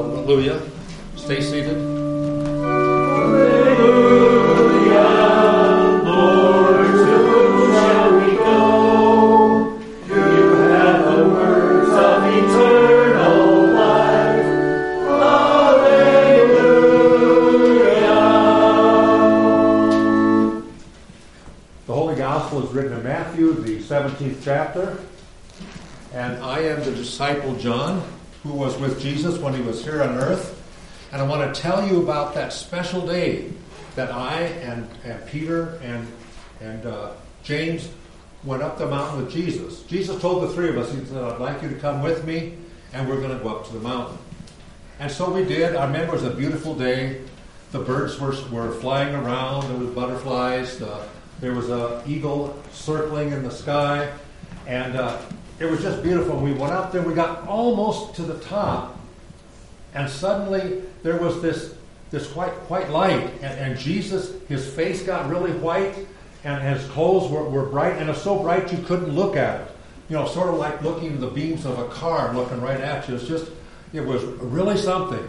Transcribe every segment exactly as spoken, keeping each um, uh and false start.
Hallelujah. Stay seated. seventeenth chapter, and I am the disciple John who was with Jesus when he was here on earth, and I want to tell you about that special day that I and, and Peter and and uh, James went up the mountain with Jesus. Jesus told the three of us, he said, I'd like you to come with me, and we're going to go up to the mountain. And so we did. I remember it was a beautiful day. The birds were, were flying around. There was butterflies. The, There was an eagle circling in the sky, and uh, it was just beautiful. We went up there, we got almost to the top, and suddenly there was this this white white light, and, and Jesus, his face got really white, and his clothes were, were bright, and it was so bright you couldn't look at it. You know, sort of like looking at the beams of a car looking right at you. It's just, it was really something.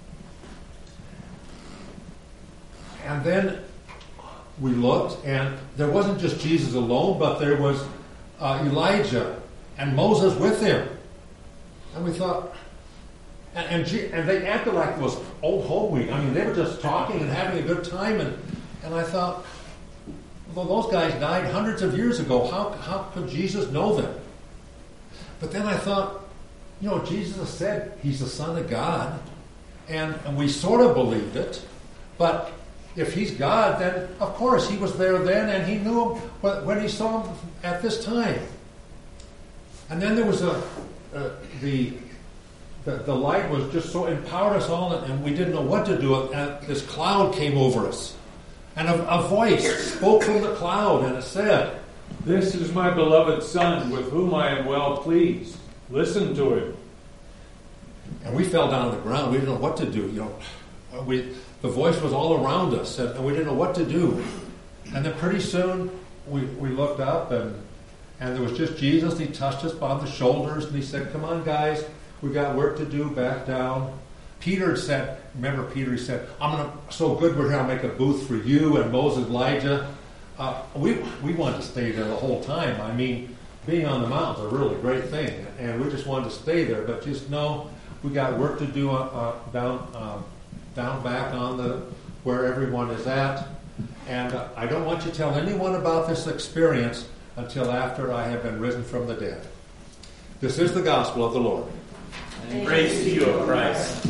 And then we looked, and there wasn't just Jesus alone, but there was uh, Elijah and Moses with him. And we thought, and and, G, and they acted like it was old home week. I mean, they were just talking and having a good time. And, and I thought, well, those guys died hundreds of years ago. How, how could Jesus know them? But then I thought, you know, Jesus said he's the Son of God. And, and we sort of believed it. But if he's God, then of course he was there then, and he knew him when he saw him at this time. And then there was a uh, the, the the light was just so empowered us all, and we didn't know what to do. And this cloud came over us, and a, a voice spoke from the cloud, and it said, "This is my beloved Son, with whom I am well pleased. Listen to him." And we fell down on the ground. We didn't know what to do. You know, we. The voice was all around us, and we didn't know what to do. And then pretty soon, we, we looked up, and and there was just Jesus. He touched us on the shoulders, and he said, "Come on, guys, we got work to do. Back down." Peter said, remember Peter, he said, "I'm gonna so good we're gonna make a booth for you and Moses, Elijah." Uh, we we wanted to stay there the whole time. I mean, being on the mountain is a really great thing, and we just wanted to stay there. But just know we got work to do uh, down. Um, down back on the where everyone is at. And uh, I don't want you to tell anyone about this experience until after I have been risen from the dead. This is the gospel of the Lord. And praise to you, O Christ.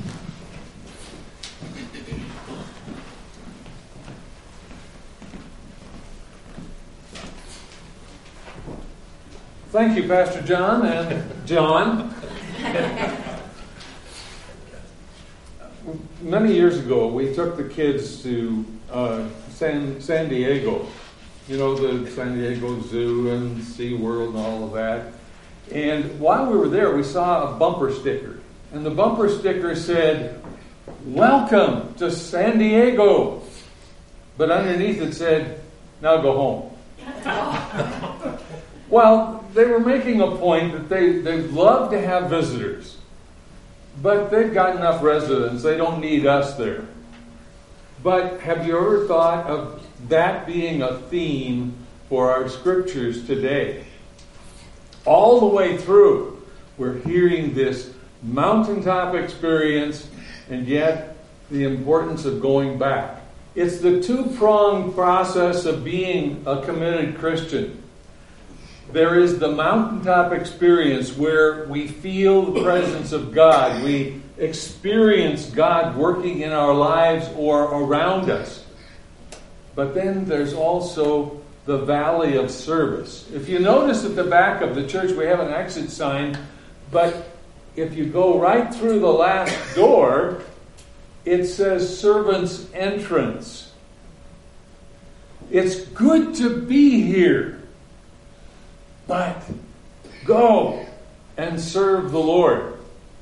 Thank you, Pastor John and John. Many years ago, we took the kids to uh, San San Diego. You know, the San Diego Zoo and SeaWorld and all of that. And while we were there, we saw a bumper sticker. And the bumper sticker said, "Welcome to San Diego." But underneath it said, "Now go home." Well, they were making a point that they, they love to have visitors. But they've got enough residents. They don't need us there. But have you ever thought of that being a theme for our scriptures today? All the way through, we're hearing this mountaintop experience, and yet the importance of going back. It's the two-pronged process of being a committed Christian. There is the mountaintop experience where we feel the presence of God. We experience God working in our lives or around us. But then there's also the valley of service. If you notice at the back of the church, we have an exit sign, but if you go right through the last door, it says servant's entrance. It's good to be here. But go and serve the Lord.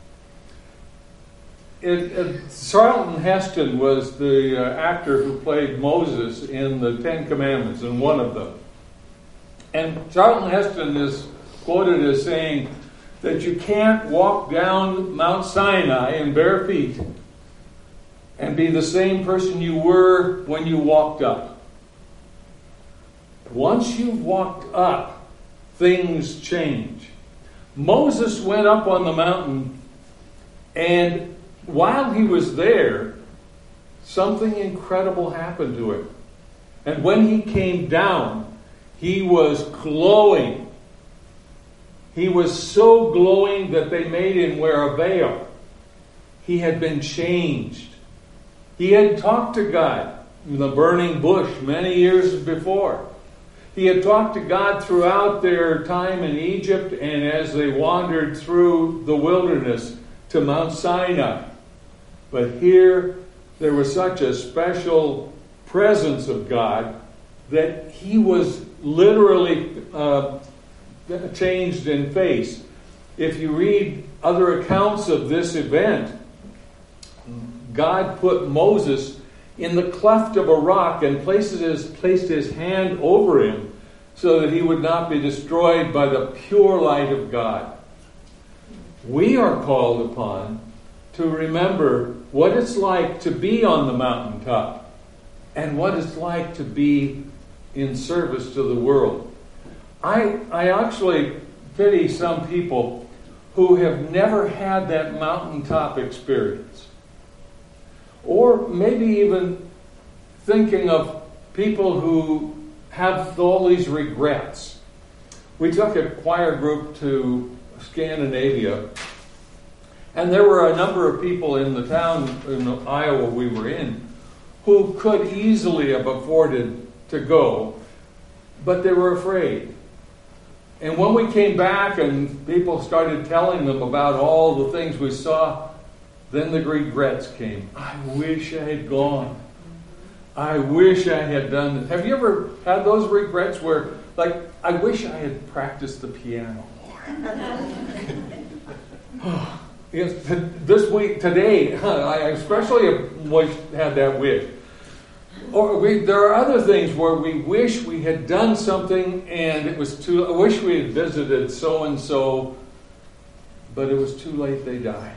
It, it, Charlton Heston was the uh, actor who played Moses in the Ten Commandments, in one of them. And Charlton Heston is quoted as saying, that you can't walk down Mount Sinai in bare feet and be the same person you were when you walked up. Once you've walked up, things change. Moses went up on the mountain, and while he was there, something incredible happened to him. And when he came down, he was glowing. He was so glowing that they made him wear a veil. He had been changed. He had talked to God in the burning bush many years before. He had talked to God throughout their time in Egypt and as they wandered through the wilderness to Mount Sinai. But here, there was such a special presence of God that he was literally uh, changed in face. If you read other accounts of this event, God put Moses in the cleft of a rock and placed his, placed his hand over him so that he would not be destroyed by the pure light of God. We are called upon to remember what it's like to be on the mountaintop and what it's like to be in service to the world. I, I actually pity some people who have never had that mountaintop experience. Or maybe even thinking of people who have all these regrets. We took a choir group to Scandinavia, and there were a number of people in the town in Iowa we were in who could easily have afforded to go, but they were afraid. And when we came back and people started telling them about all the things we saw, then the regrets came. I wish I had gone. I wish I had done it. Have you ever had those regrets where, like, I wish I had practiced the piano more? This week, today, I especially wish, had that wish. Or we, there are other things where we wish we had done something and it was too, I wish we had visited so-and-so, but it was too late, they died.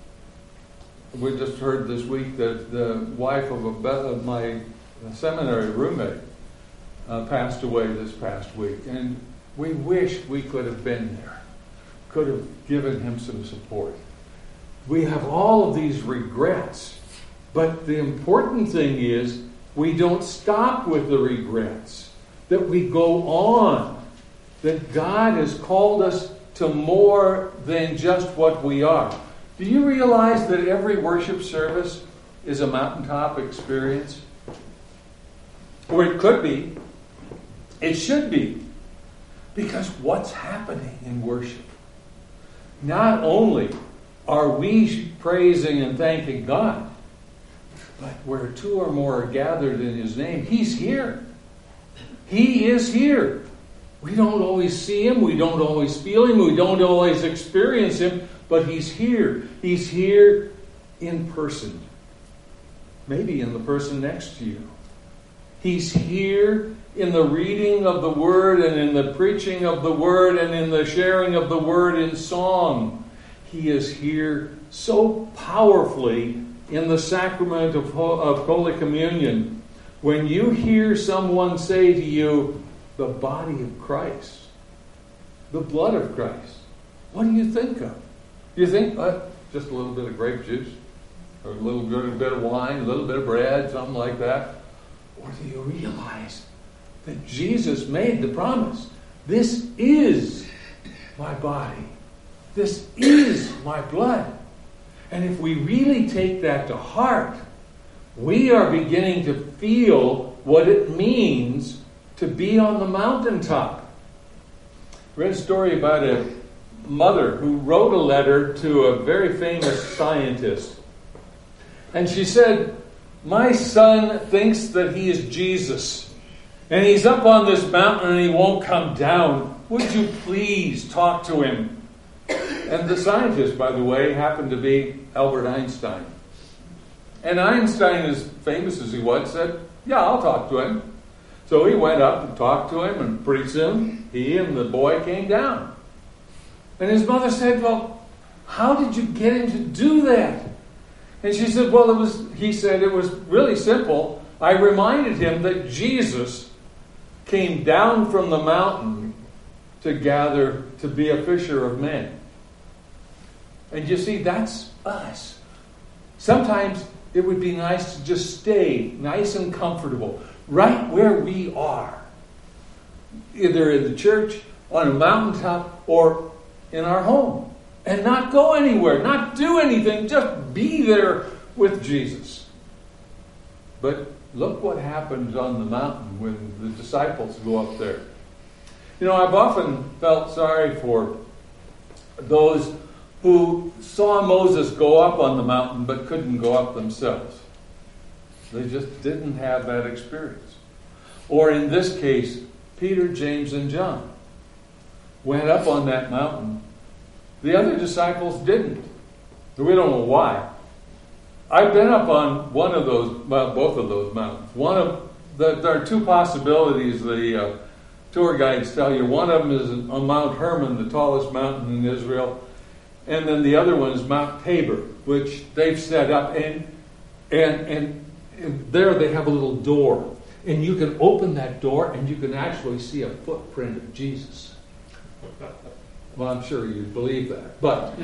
We just heard this week that the wife of, a, of my seminary roommate uh, passed away this past week. And we wish we could have been there, could have given him some support. We have all of these regrets. But the important thing is we don't stop with the regrets, that we go on, that God has called us to more than just what we are. Do you realize that every worship service is a mountaintop experience? Or it could be. It should be. Because what's happening in worship? Not only are we praising and thanking God, but where two or more are gathered in His name, He's here. He is here. We don't always see Him. We don't always feel Him. We don't always experience Him. But He's here. He's here in person. Maybe in the person next to you. He's here in the reading of the Word and in the preaching of the Word and in the sharing of the Word in song. He is here so powerfully in the sacrament of Holy Communion. When you hear someone say to you, the body of Christ, the blood of Christ, what do you think of? Do you think, uh, just a little bit of grape juice, or a little bit of wine, a little bit of bread, something like that? Or do you realize that Jesus made the promise? This is my body. This is my blood. And if we really take that to heart, we are beginning to feel what it means to be on the mountaintop. I read a story about a mother who wrote a letter to a very famous scientist. And she said, my son thinks that he is Jesus. And he's up on this mountain and he won't come down. Would you please talk to him? And the scientist, by the way, happened to be Albert Einstein. And Einstein, as famous as he was, said, yeah, I'll talk to him. So he went up and talked to him, and pretty soon he and the boy came down. And his mother said, well, how did you get him to do that? And she said, well, it was, he said, it was really simple. I reminded him that Jesus came down from the mountain to gather, to be a fisher of men. And you see, that's us. Sometimes it would be nice to just stay nice and comfortable, right where we are. Either in the church, on a mountaintop, or in our home. And not go anywhere, not do anything, just be there with Jesus. But look what happens on the mountain when the disciples go up there. You know, I've often felt sorry for those who saw Moses go up on the mountain but couldn't go up themselves. They just didn't have that experience. Or in this case, Peter, James, and John went up on that mountain. The other disciples didn't. We don't know why. I've been up on one of those, well, both of those mountains. One of the, there are two possibilities the uh, tour guides tell you. One of them is on Mount Hermon, the tallest mountain in Israel, and then the other one is Mount Tabor, which they've set up, and and and, and there they have a little door, and you can open that door, and you can actually see a footprint of Jesus. Well, I'm sure you believe that, but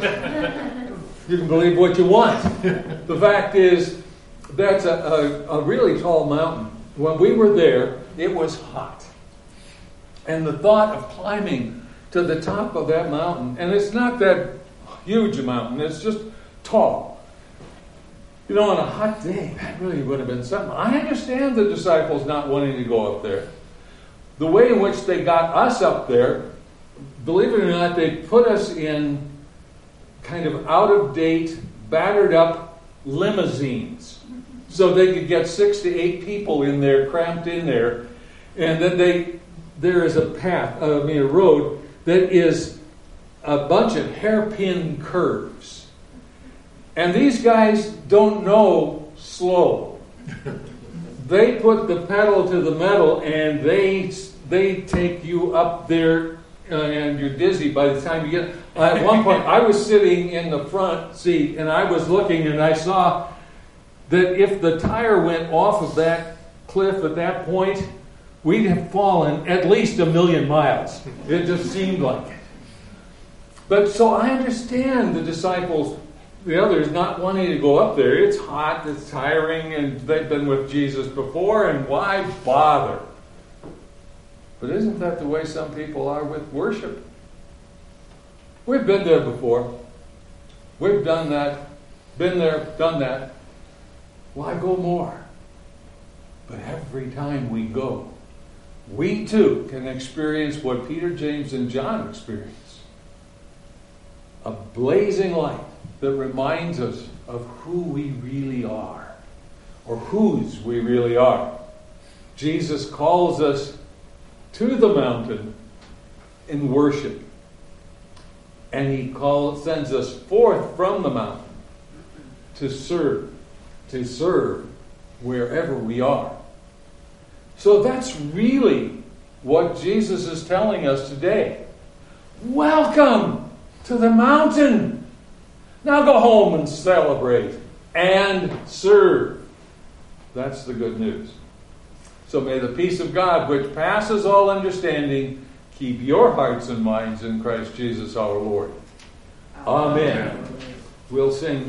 you can believe what you want. The fact is, that's a, a, a really tall mountain. When we were there, it was hot. And the thought of climbing to the top of that mountain, and it's not that huge a mountain, it's just tall. You know, on a hot day, that really would have been something. I understand the disciples not wanting to go up there. The way in which they got us up there, believe it or not, they put us in kind of out-of-date, battered-up limousines so they could get six to eight people in there, cramped in there. And then they, there is a path, uh, I mean a road, that is a bunch of hairpin curves. And these guys don't know slow. They put the pedal to the metal and they they take you up there. Uh, and you're dizzy by the time you get... Uh, at one point, I was sitting in the front seat, and I was looking, and I saw that if the tire went off of that cliff at that point, we'd have fallen at least a million miles. It just seemed like it. But so I understand the disciples, the others, not wanting to go up there. It's hot, it's tiring, and they've been with Jesus before, and why bother? But isn't that the way some people are with worship? We've been there before. We've done that. Been there, done that. Why go more? But every time we go, we too can experience what Peter, James, and John experienced. A blazing light that reminds us of who we really are, or whose we really are. Jesus calls us to the mountain in worship. And he calls, sends us forth from the mountain to serve, to serve wherever we are. So that's really what Jesus is telling us today. Welcome to the mountain. Now go home and celebrate and serve. That's the good news. So may the peace of God, which passes all understanding, keep your hearts and minds in Christ Jesus our Lord. Amen. Amen. We'll sing